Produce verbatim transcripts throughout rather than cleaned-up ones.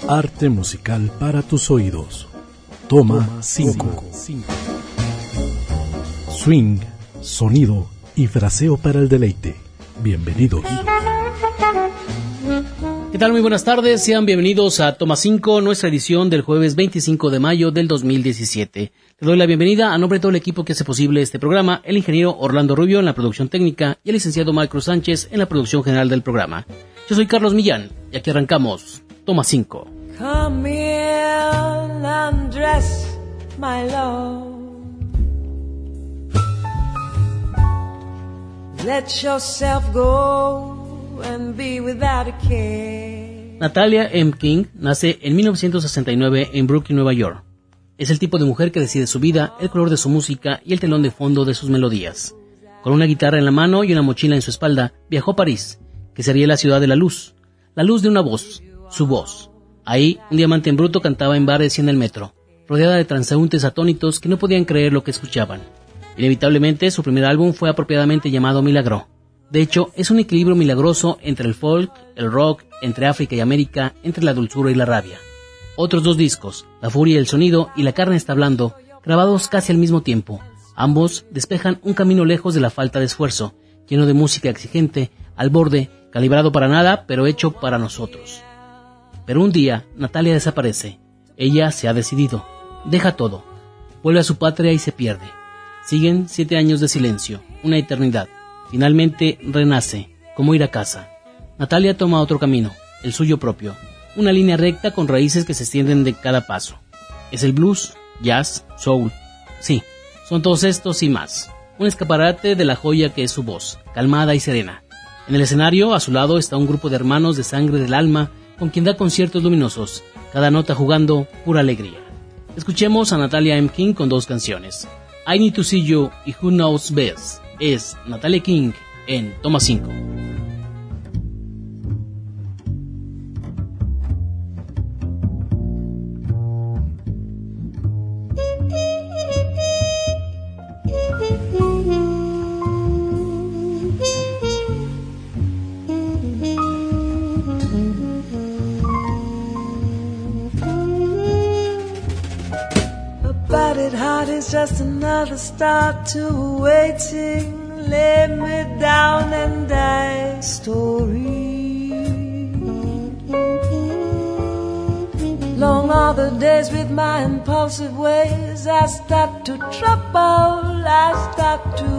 Arte musical para tus oídos. Toma cinco. Swing, sonido y fraseo para el deleite. Bienvenidos. ¿Qué tal? Muy buenas tardes. Sean bienvenidos a Toma cinco, nuestra edición del jueves veinticinco de mayo del dos mil diecisiete. Le doy la bienvenida a nombre de todo el equipo que hace posible este programa, el ingeniero Orlando Rubio en la producción técnica y el licenciado Marco Sánchez en la producción general del programa. Yo soy Carlos Millán y aquí arrancamos Toma cinco. Come in and dress, my love. Let yourself go and be without a care. Natalia M. King nace en mil novecientos sesenta y nueve en Brooklyn, Nueva York. Es el tipo de mujer que decide su vida, el color de su música y el telón de fondo de sus melodías. Con una guitarra en la mano y una mochila en su espalda, viajó a París, que sería la ciudad de la luz. La luz de una voz, su voz. Ahí, un diamante en bruto cantaba en bares y en el metro, rodeada de transeúntes atónitos que no podían creer lo que escuchaban. Inevitablemente, su primer álbum fue apropiadamente llamado Milagro. De hecho, es un equilibrio milagroso entre el folk, el rock, entre África y América, entre la dulzura y la rabia. Otros dos discos, La furia y el sonido y La carne está hablando, grabados casi al mismo tiempo. Ambos despejan un camino lejos de la falta de esfuerzo, lleno de música exigente, al borde, calibrado para nada, pero hecho para nosotros. Pero un día, Natalia desaparece. Ella se ha decidido. Deja todo. Vuelve a su patria y se pierde. Siguen siete años de silencio, una eternidad. Finalmente renace, como ir a casa. Natalia toma otro camino, el suyo propio. Una línea recta con raíces que se extienden de cada paso. Es el blues, jazz, soul. Sí, son todos estos y más. Un escaparate de la joya que es su voz, calmada y serena. En el escenario, a su lado, está un grupo de hermanos de sangre del alma con quien da conciertos luminosos, cada nota jugando pura alegría. Escuchemos a Natalia M. King con dos canciones. I Need to See You y Who Knows Best. Es Natalia King en Toma cinco. Heart is just another star to waiting. Lay me down and die story. Long are the days with my impulsive ways. I start to trouble, I start to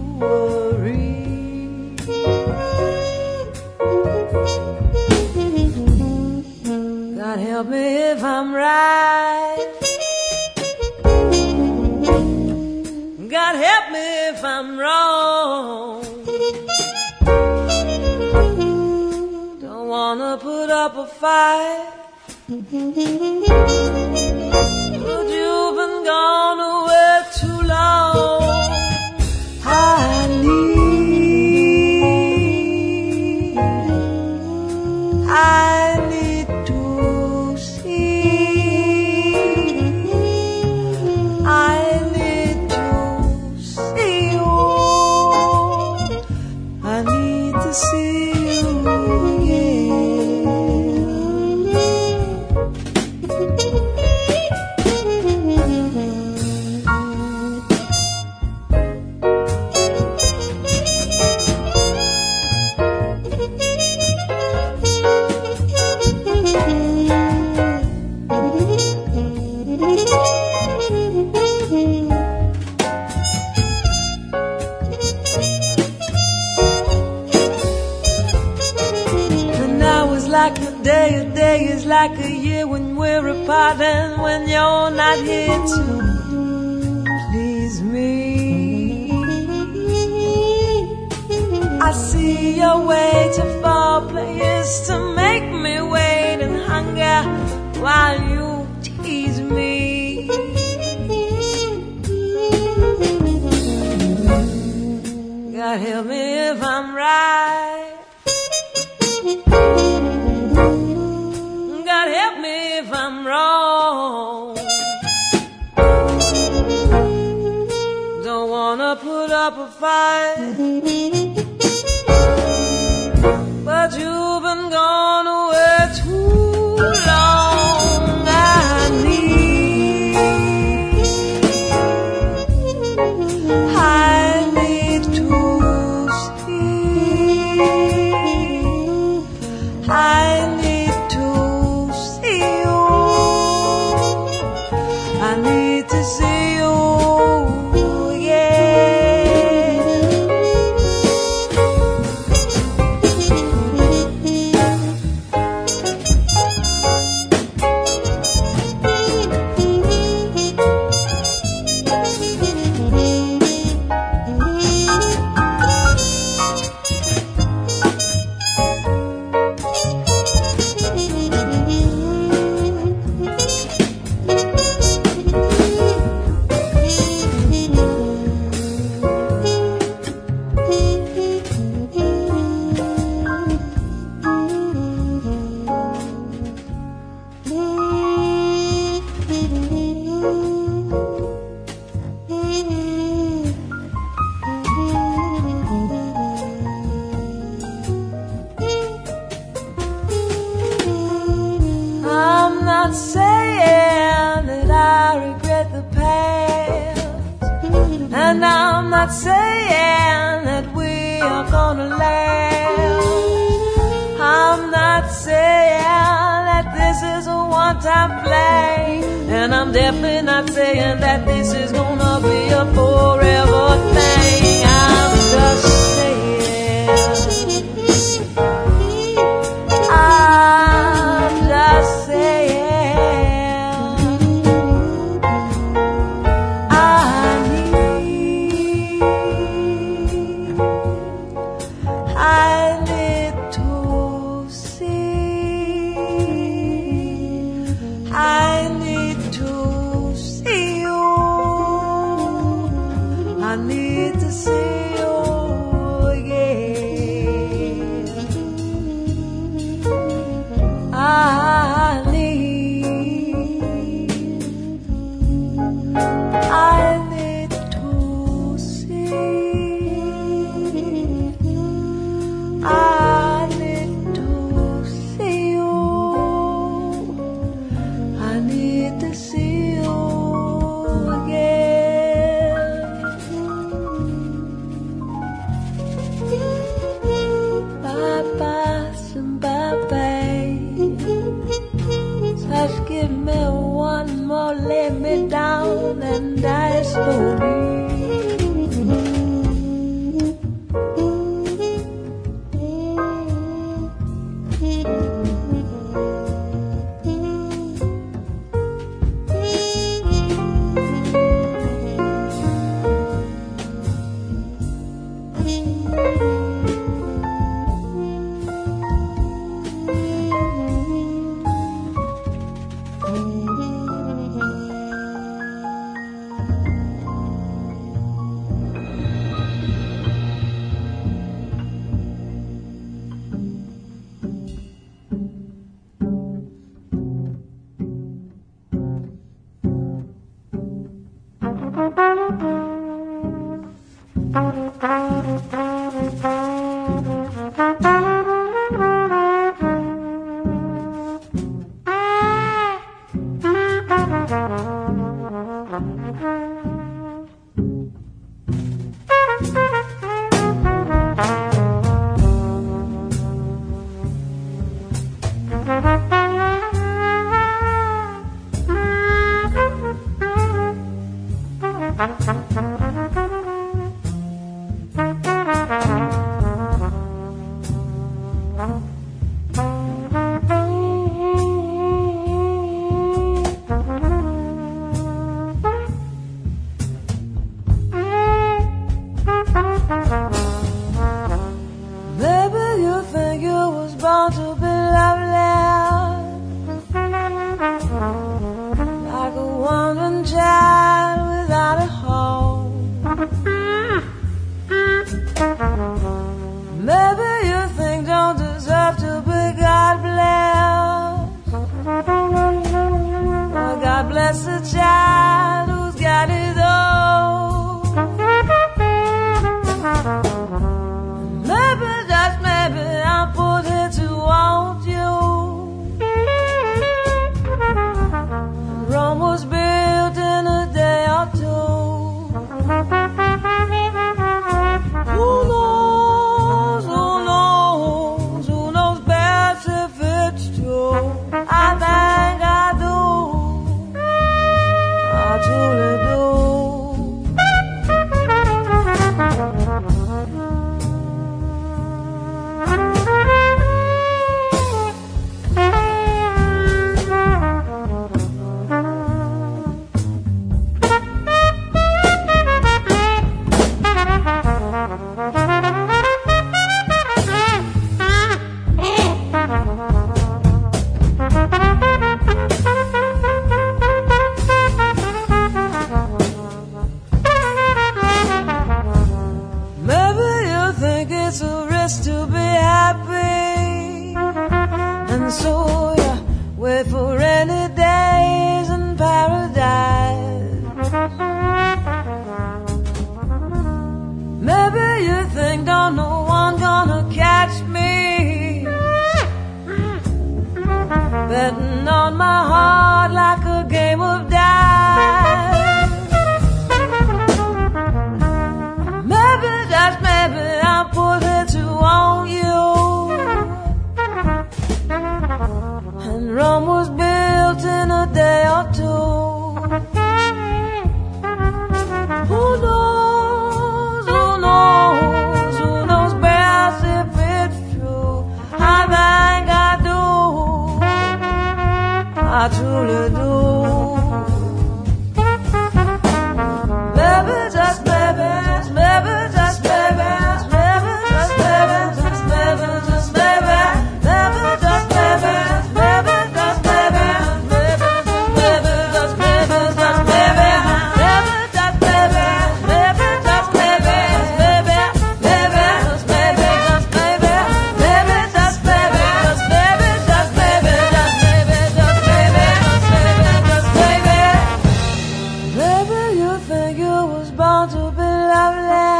worry. God help me if I'm right. God help me if I'm wrong. Don't wanna put up a fight, but you've been gone away too long. I need, I need to see. I see you like a day, a day is like a year when we're apart and when you're not here to please me. I see your way to fall players to make me wait and hunger while you tease me. God help me if I'm right. God help me if I'm wrong. Don't wanna put up a fight, but you've been gone away too long. not saying that I regret the past, and I'm not saying that we are gonna last. I'm not saying that this is a one-time play, and I'm definitely not saying that this is gonna be a forever thing. I'm just saying, I'm just saying, I need, I need to see, I need to see you, I need to see you again. I need, I need to see, I need to see you, I need to see you again. Bye bye, somebody. Just give me one more, lay me down and die slowly. Maybe you think you was born to be lovely, like a wandering child without a home. Maybe you think don't deserve to be God blessed, or God bless the child who's got his own. Maybe, just maybe, I'm put here to want you. Rome was built in a day or two. Who knows, who knows, who knows best if it's true? I think I do, I truly do. Maybe you think it's a risk to be happy, and so you wait for rainy days in paradise. Maybe you think don't no one gonna catch me betting on my heart I truly do. Maybe, just maybe, maybe, just maybe, maybe, just maybe, just maybe, just maybe, maybe, just maybe, maybe, just maybe, maybe, maybe, just maybe, just maybe, maybe, just maybe, maybe, just maybe, maybe, maybe, just maybe, just maybe, maybe, just maybe, just maybe, just maybe, just maybe, just maybe, just maybe, just maybe. Maybe you think you was born to be lovely,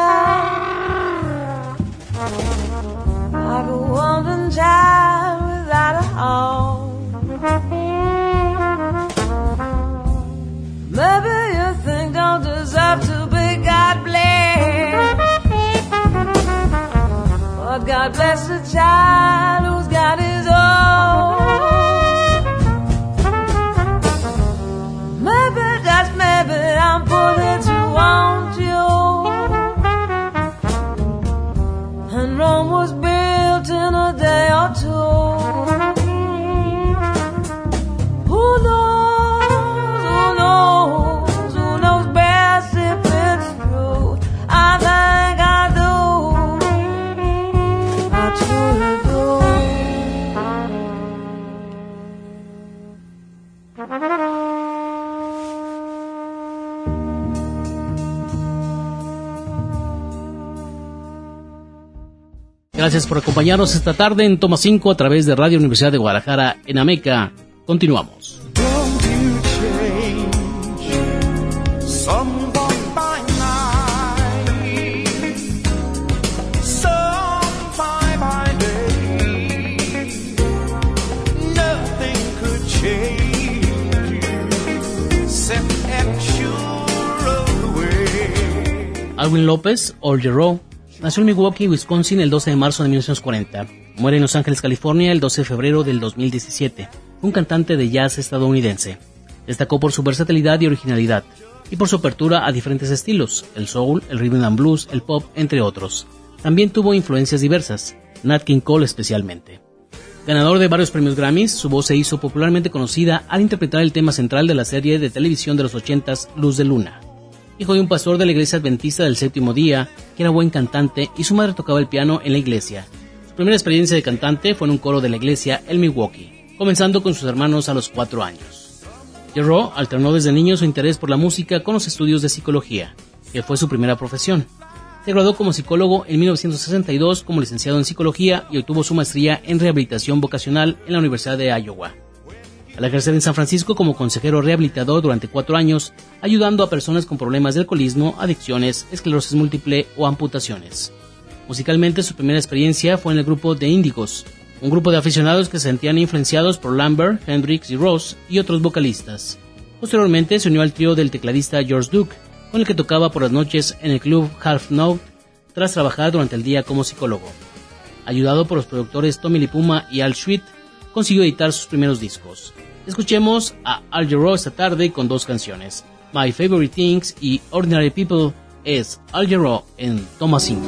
like a wandering child without a home. Maybe you think don't deserve to be God blessed, but God bless the child who's got his own. Maybe, just maybe, I'm pulling to want you, and Rome was built in a day or two. Who knows, who knows, who knows best if it's true? I think I do, I truly do. Gracias por acompañarnos esta tarde en Toma cinco a través de Radio Universidad de Guadalajara en Ameca. Continuamos. Don't you change someone by night, some by day. Nothing could change you except at your way. Alvin López, Al Jarreau, nació en Milwaukee, Wisconsin, el doce de marzo de mil novecientos cuarenta. Muere en Los Ángeles, California, el doce de febrero del dos mil diecisiete. Un cantante de jazz estadounidense. Destacó por su versatilidad y originalidad, y por su apertura a diferentes estilos, el soul, el rhythm and blues, el pop, entre otros. También tuvo influencias diversas, Nat King Cole especialmente. Ganador de varios premios Grammys, su voz se hizo popularmente conocida al interpretar el tema central de la serie de televisión de los ochentas, Luz de Luna. Hijo de un pastor de la iglesia adventista del séptimo día, que era buen cantante, y su madre tocaba el piano en la iglesia. Su primera experiencia de cantante fue en un coro de la iglesia en Milwaukee, comenzando con sus hermanos a los cuatro años. Jarreau alternó desde niño su interés por la música con los estudios de psicología, que fue su primera profesión. Se graduó como psicólogo en mil novecientos sesenta y dos como licenciado en psicología y obtuvo su maestría en rehabilitación vocacional en la Universidad de Iowa. Al ejercer en San Francisco como consejero rehabilitador durante cuatro años, ayudando a personas con problemas de alcoholismo, adicciones, esclerosis múltiple o amputaciones. Musicalmente, su primera experiencia fue en el grupo The Indigos, un grupo de aficionados que se sentían influenciados por Lambert, Hendrix y Ross y otros vocalistas. Posteriormente se unió al trío del tecladista George Duke, con el que tocaba por las noches en el club Half Note, tras trabajar durante el día como psicólogo. Ayudado por los productores Tommy Lee Puma y Al Sweet, consiguió editar sus primeros discos. Escuchemos a Al Jarreau esta tarde con dos canciones, My Favorite Things y Ordinary People. Es Al Jarreau en Toma cinco.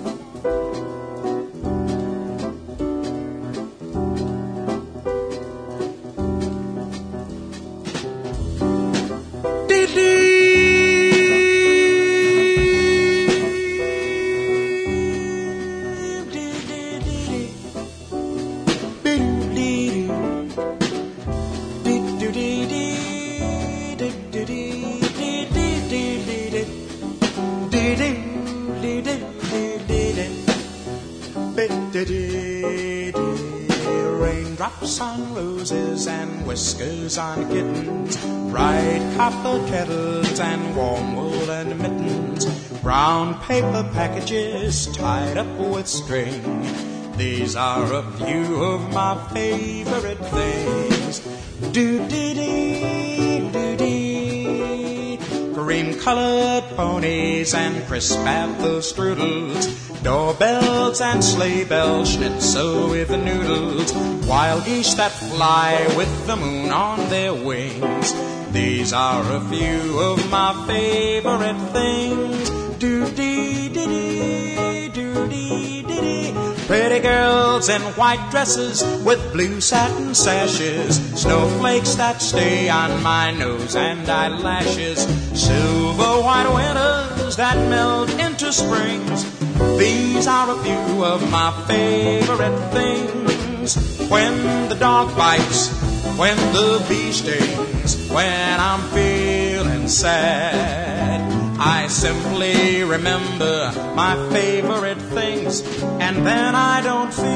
Raindrops on roses and whiskers on kittens, bright copper kettles and warm woolen mittens, brown paper packages tied up with string. These are a few of my favorite things. Do-dee-dee, do-dee. Cream-colored ponies and crisp apple strudels, doorbells and sleigh bells, schnitzel with noodles, wild geese that fly with the moon on their wings. These are a few of my favorite things. Do-dee-dee-dee, do-dee-dee-dee. Pretty girls in white dresses with blue satin sashes, snowflakes that stay on my nose and eyelashes, silver white winters that melt into springs. These are a few of my favorite things. When the dog bites, when the bee stings, when I'm feeling sad, I simply remember my favorite things, and then I don't feel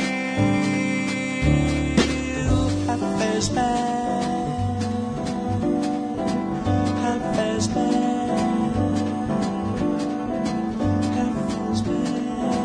half as bad, half as bad, half as bad.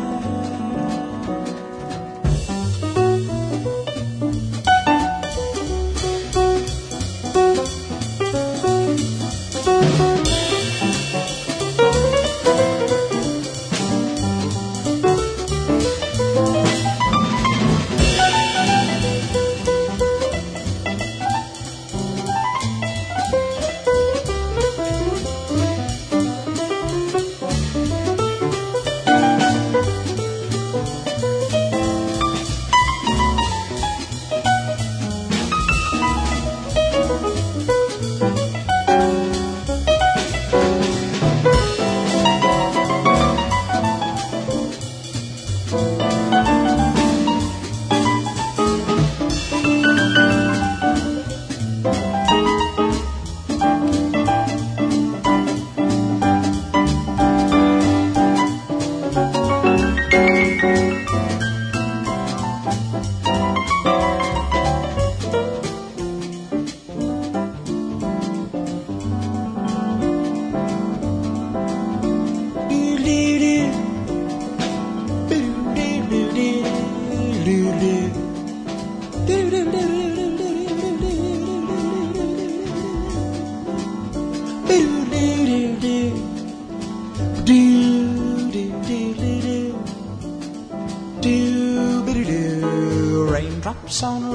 Raindrops on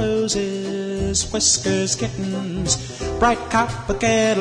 roses, whiskers, kittens, bright copper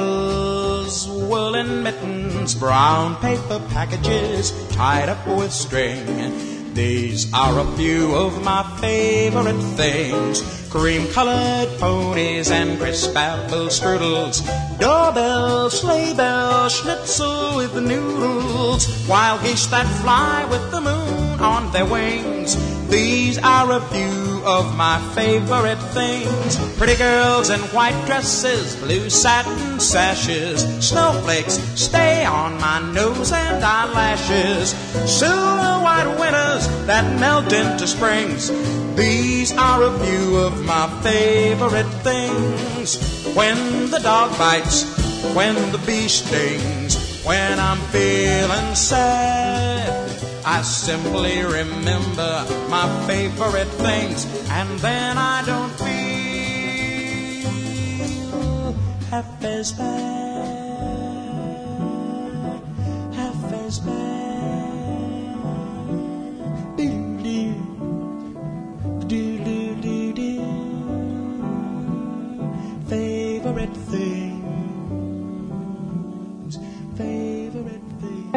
kettles, woolen mittens, brown paper packages tied up with string. These are a few of my favorite things. Cream-colored ponies and crisp apple strudels, doorbells, sleigh bells, schnitzel with the noodles, wild geese that fly with the moon on their wings. These are a few of my favorite things. Pretty girls in white dresses, blue satin sashes, snowflakes stay on my nose and eyelashes, silver white winters that melt into springs. These are a few of my favorite things. When the dog bites, when the bee stings, when I'm feeling sad, I simply remember my favorite things, and then I don't feel half as bad, half as bad. Favorite things, favorite things.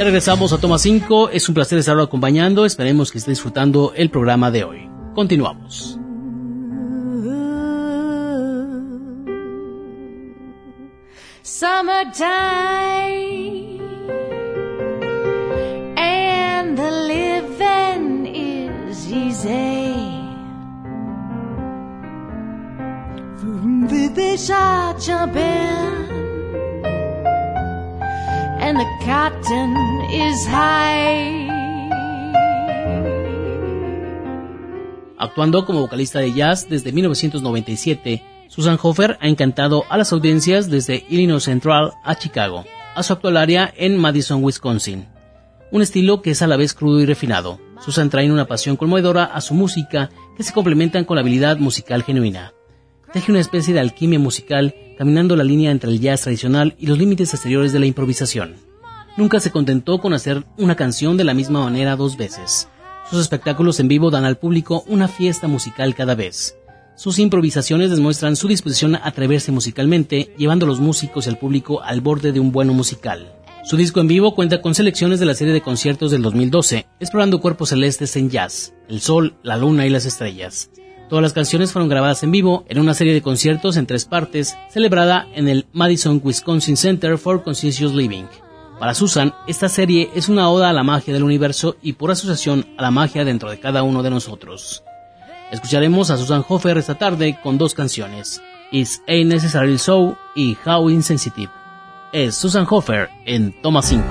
Ya regresamos a Toma cinco, es un placer estarlo acompañando, esperemos que esté disfrutando el programa de hoy. Continuamos. Summertime and the living is easy. The fish are jumping and the cotton is high. Actuando como vocalista de jazz desde mil novecientos noventa y siete, Susan Hofer ha encantado a las audiencias desde Illinois Central a Chicago, a su actual área en Madison, Wisconsin. Un estilo que es a la vez crudo y refinado. Susan trae una pasión conmovedora a su música que se complementan con la habilidad musical genuina. Teje una especie de alquimia musical, caminando la línea entre el jazz tradicional y los límites exteriores de la improvisación. Nunca se contentó con hacer una canción de la misma manera dos veces. Sus espectáculos en vivo dan al público una fiesta musical cada vez. Sus improvisaciones demuestran su disposición a atreverse musicalmente, llevando a los músicos y al público al borde de un bueno musical. Su disco en vivo cuenta con selecciones de la serie de conciertos del dos mil doce, explorando cuerpos celestes en jazz, el sol, la luna y las estrellas. Todas las canciones fueron grabadas en vivo en una serie de conciertos en tres partes, celebrada en el Madison Wisconsin Center for Conscious Living. Para Susan, esta serie es una oda a la magia del universo y por asociación a la magia dentro de cada uno de nosotros. Escucharemos a Susan Hofer esta tarde con dos canciones, Is Ain't Necessary So y How Insensitive. Es Susan Hofer en Toma cinco.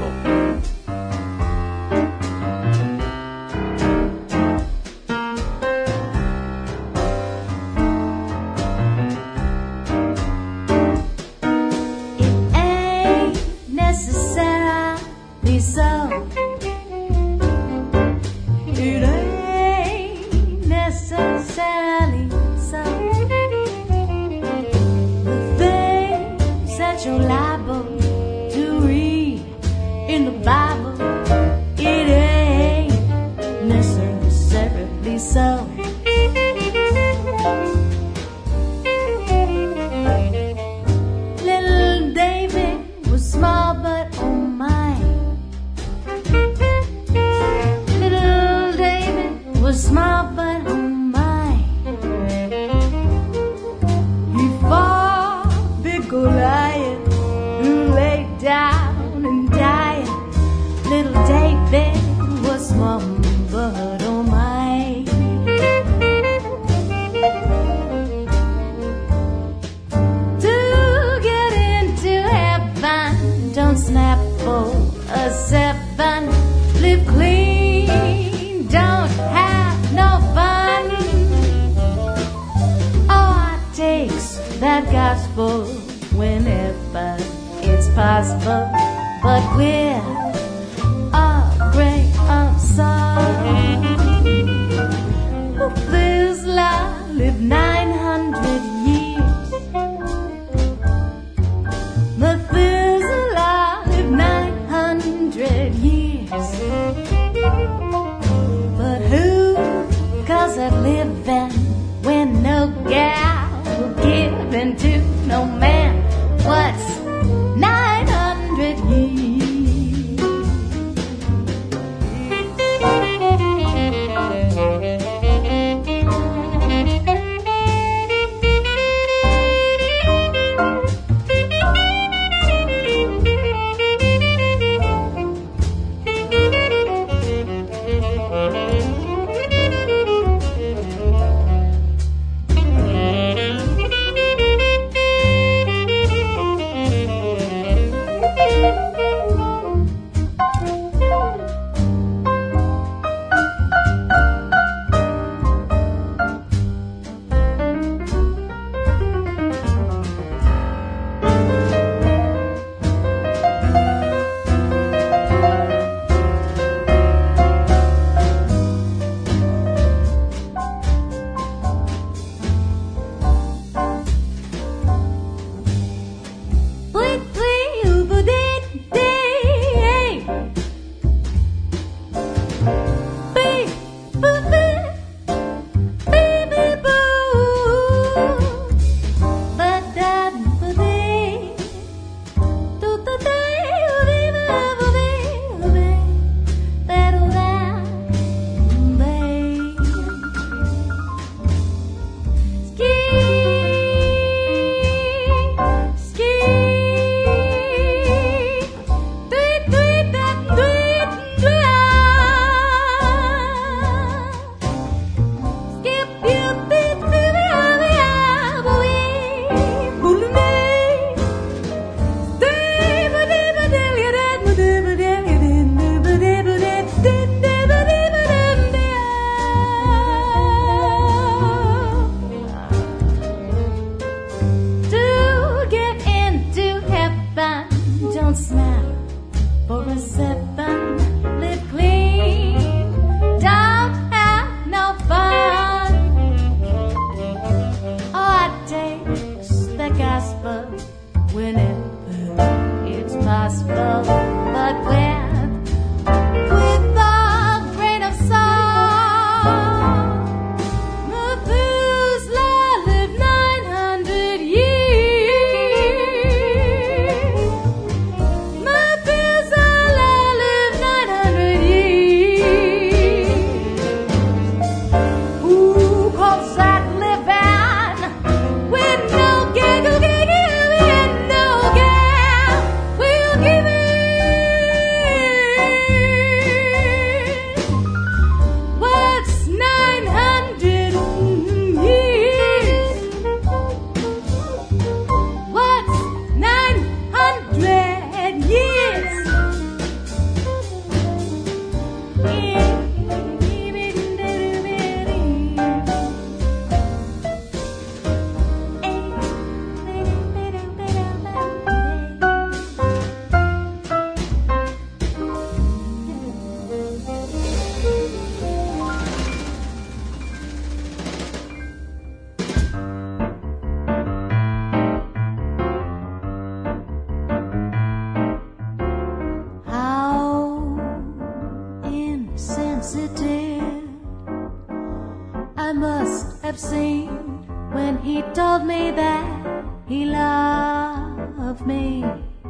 seen when he told me that he loved me.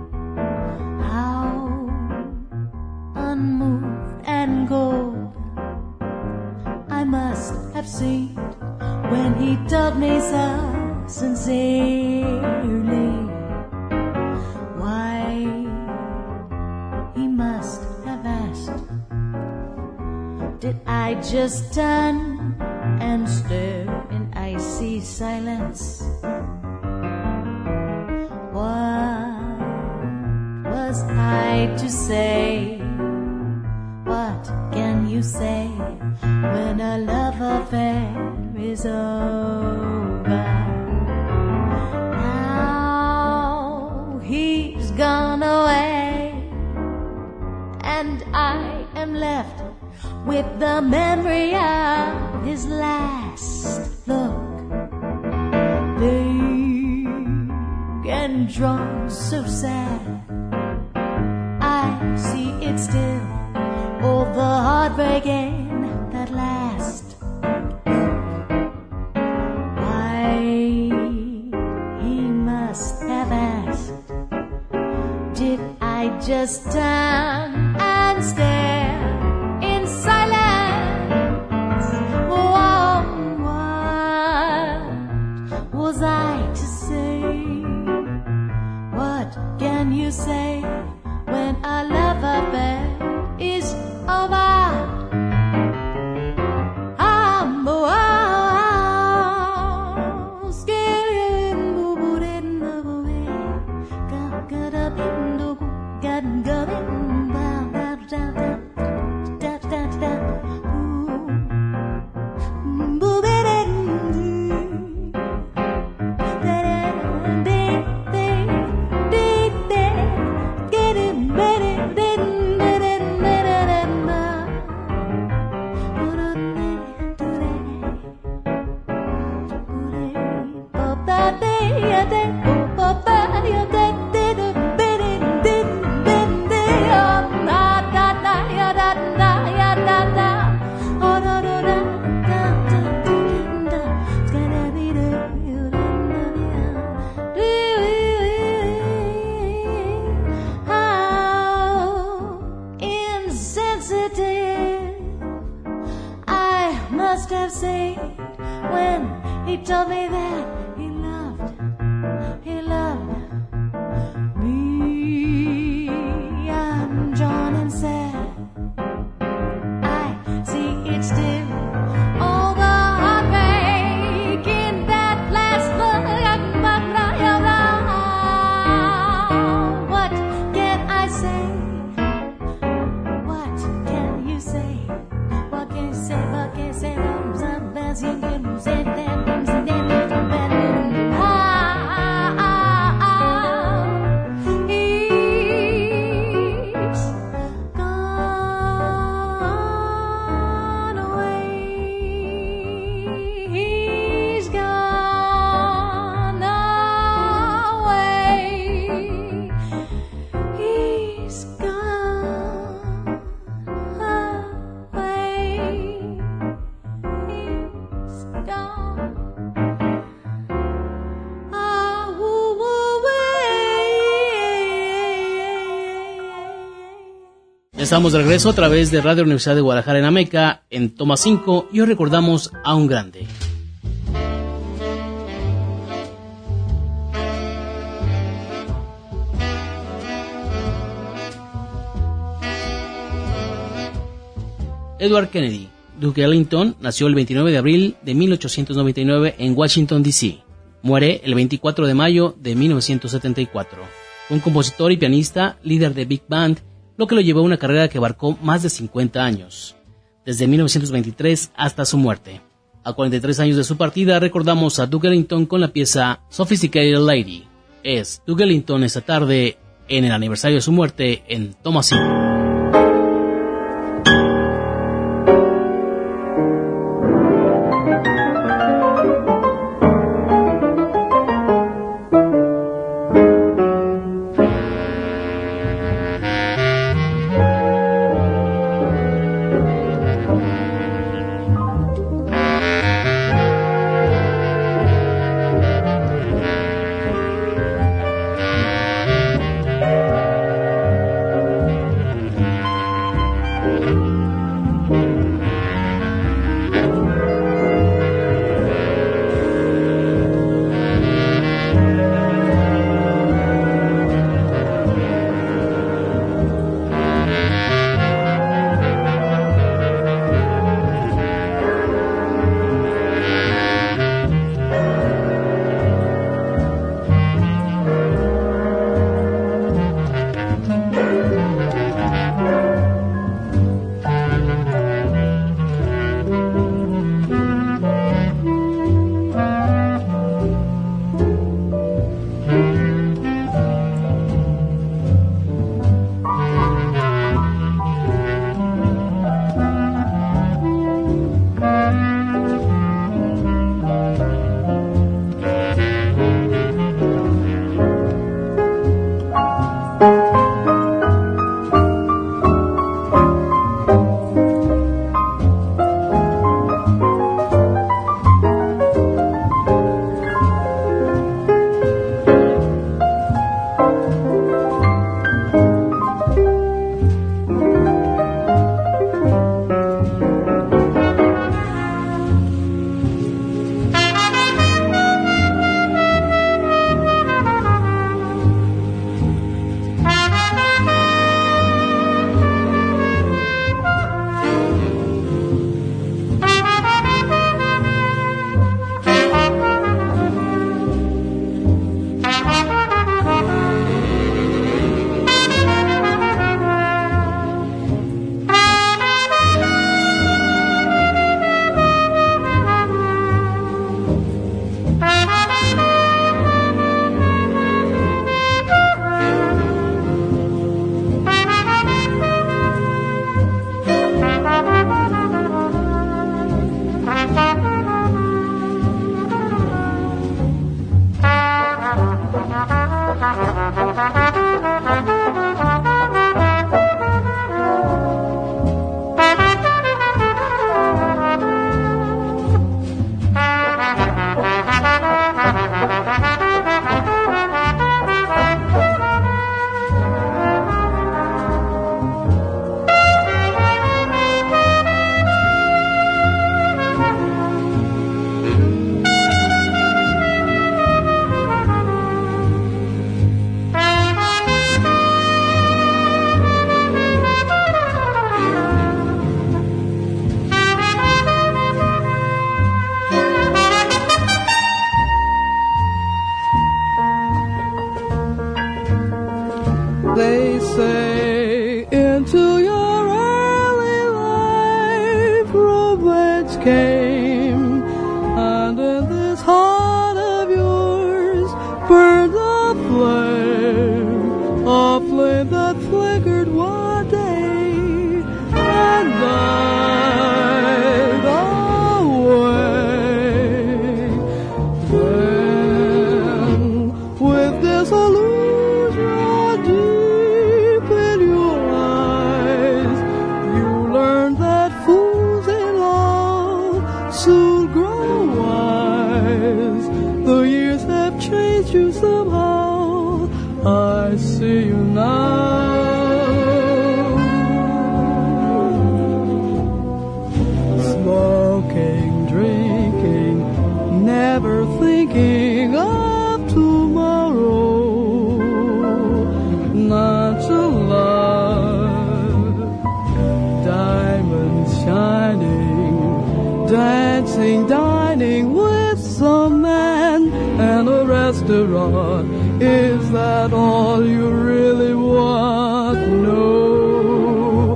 How unmoved and cold I must have seemed when he told me so sincerely. Why he must have asked, did I just turn and stare in icy silence? What was I to say? What can you say when a love affair is over? Now he's gone away, and I am left with the memory of his last look, big and drawn, so sad. I see it still, all the heartbreak in that last look. Why he must have asked, did I just turn and stare in silence? Oh, what was I to say? What can you say when a love affair is over? I'm oh, scared and booted away. Got got up in the got got in down down down down down down. Booted and get it better. Must have said when he told me that he loved, he loved me. I'm drawn and sad, I see it still, all the heartbreak in that last look. What can I say? What can you say? What can you say? What can you say? Estamos de regreso a través de Radio Universidad de Guadalajara en Ameca, en Toma cinco, y hoy recordamos a un grande. Edward Kennedy, Duke Ellington, nació el veintinueve de abril de mil ochocientos noventa y nueve en Washington, D C Muere el veinticuatro de mayo de mil novecientos setenta y cuatro. Fue un compositor y pianista, líder de Big Band, lo que lo llevó a una carrera que abarcó más de cincuenta años, desde mil novecientos veintitrés hasta su muerte. A cuarenta y tres años de su partida, recordamos a Duke Ellington con la pieza Sophisticated Lady. Es Duke Ellington esta tarde, en el aniversario de su muerte, en Toma cinco. The years have changed you somehow. I see you now. Smoking, drinking, never thinking of tomorrow. Not alive. Diamonds shining, dancing, dining with some man and a restaurant. Is that all you really want? No.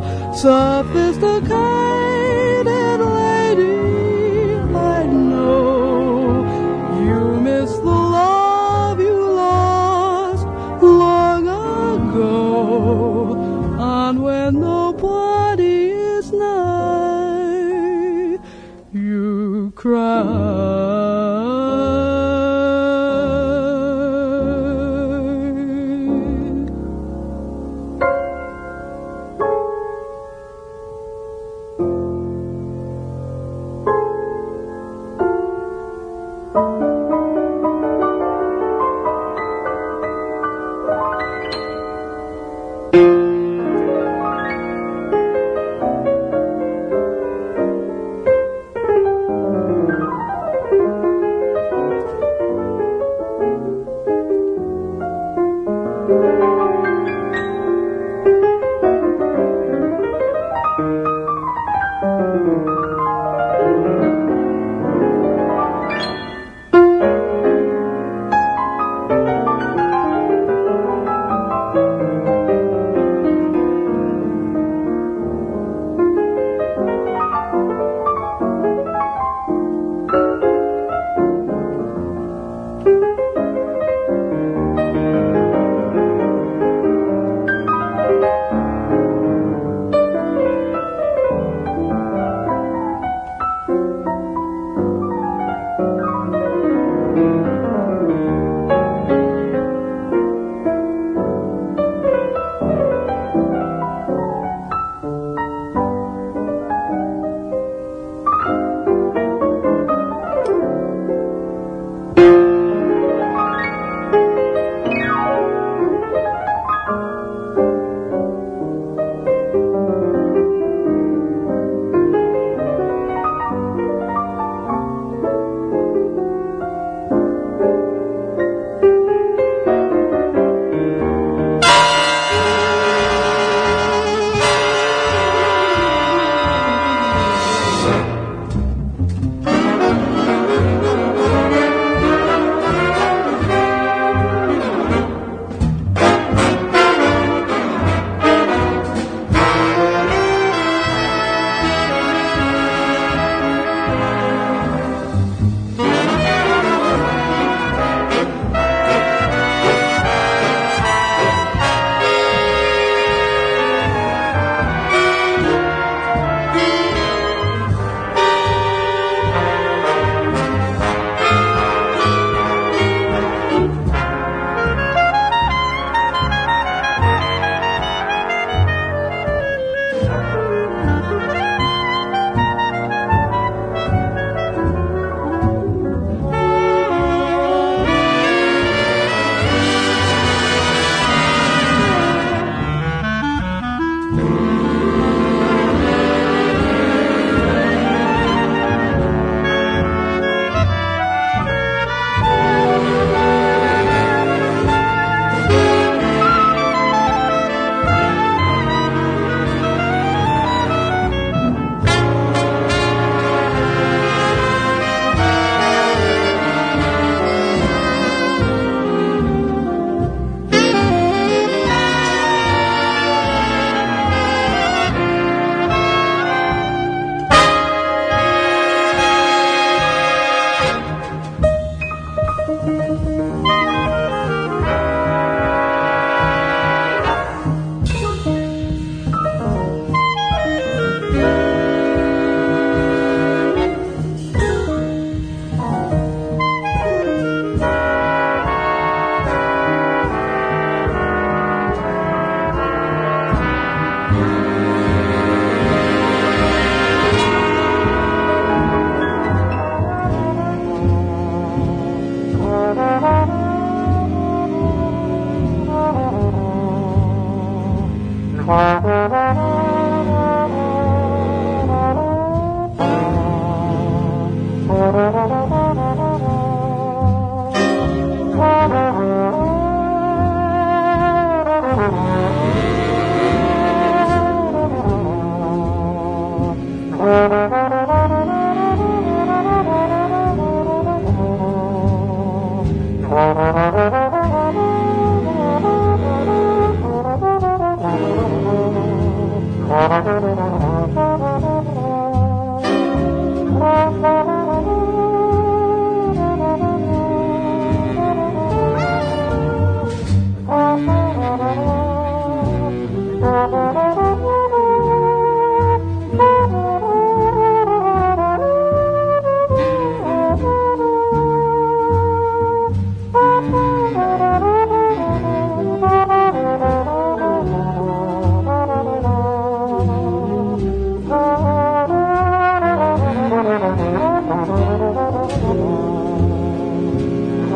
Sophisticated lady, I know you miss the love you lost long ago. And when nobody is nigh, you cry.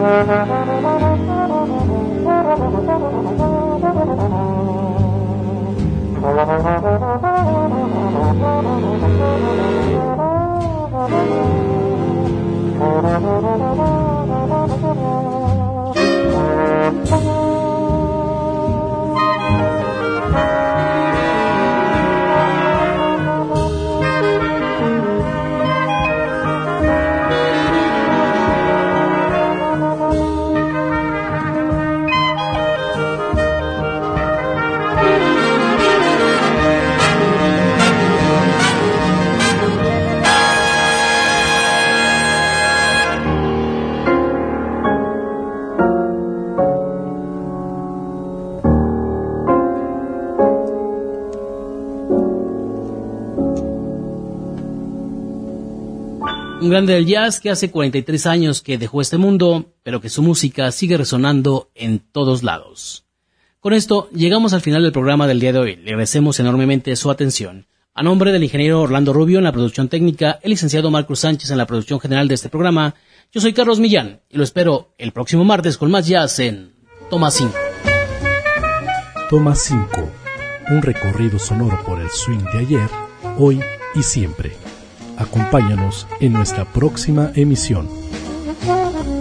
Un grande del jazz que hace cuarenta y tres años que dejó este mundo, pero que su música sigue resonando en todos lados. Con esto llegamos al final del programa del día de hoy. Le agradecemos enormemente su atención. A nombre del ingeniero Orlando Rubio en la producción técnica, el licenciado Marcos Sánchez en la producción general de este programa, yo soy Carlos Millán y lo espero el próximo martes con más jazz en Toma cinco. Toma cinco, un recorrido sonoro por el swing de ayer, hoy y siempre. Acompáñanos en nuestra próxima emisión.